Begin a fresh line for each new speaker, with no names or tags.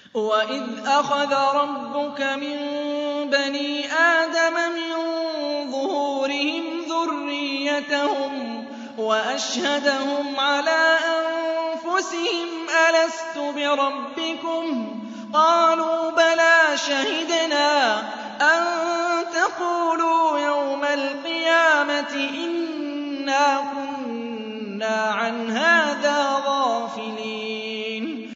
وَإِذْ أَخَذَ رَبُّكَ مِن بَنِي آدَمَ مِن ظُهُورِهِمْ ذُرِّيَّتَهُمْ وَأَشْهَدَهُمْ عَلَىٰ أَنفُسِهِمْ أَلَسْتُ بِرَبِّكُمْ ۖ قَالُوا بَلَىٰ شَهِدْنَا أَن تَقُولُوا يَوْمَ الْقِيَامَةِ إِنَّا